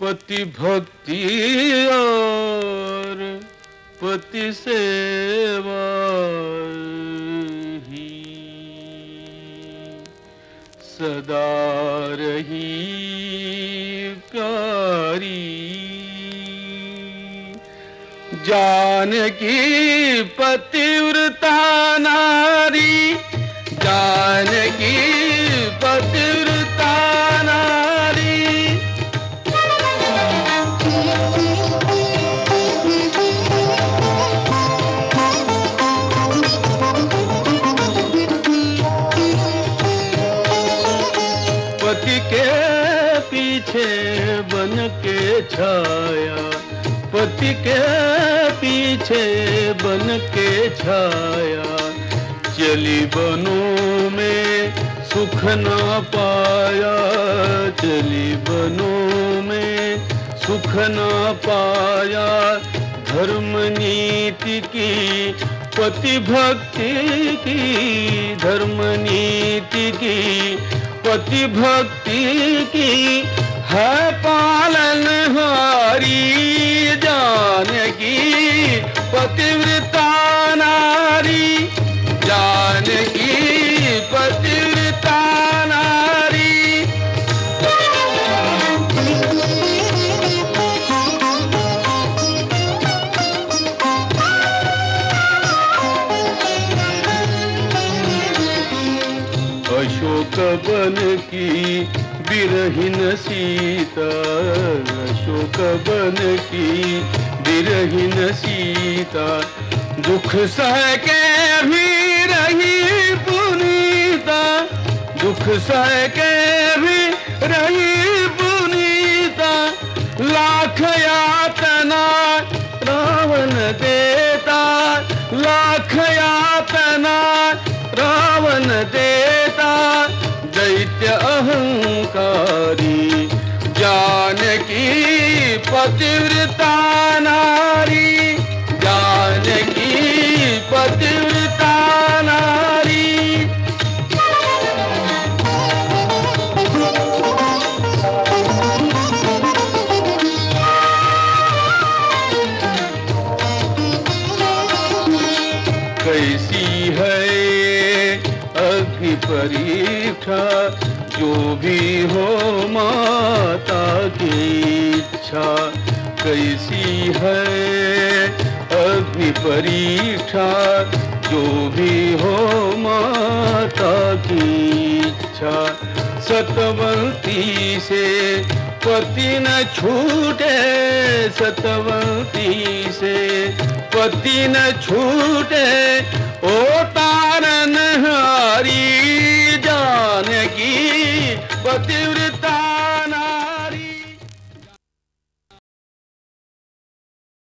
पति भक्ति और पति सेवा ही सदा रही प्यारी। जानकी पतिव्रता नारी, जानकी पतिव्रता नारी। पति के पीछे बन के छाया, पति के पीछे बन के छाया। चली बनों में सुख न पाया, चली बनों में सुख न पाया। धर्म नीति की पति भक्ति की, धर्म नीति की पति भक्ति की है पालनहारी। जानकी पतिव्रता नारी, जानकी पतिव्रता नारी। अशोक वन की बिरहिन सीता, अशोक वन की बिरहिन सीता। दुख सह के भी रही पुनीता, दुख सह के भी रही पुनीता। लाख यातना रावण देता, लाख यातना रावण देता। दैत्य अहंकारी जानकी पतिव्रता नारी, जानकी पतिव्रता नारी। कैसी है अग्नि परीक्षा, जो भी हो माता की इच्छा। कैसी है अग्नि परीक्षा, जो भी हो माता की इच्छा। सतवंती से पति न छूटे, सतवंती से पति न छूटे। ओ तारनहारी जानकी पतिव्रता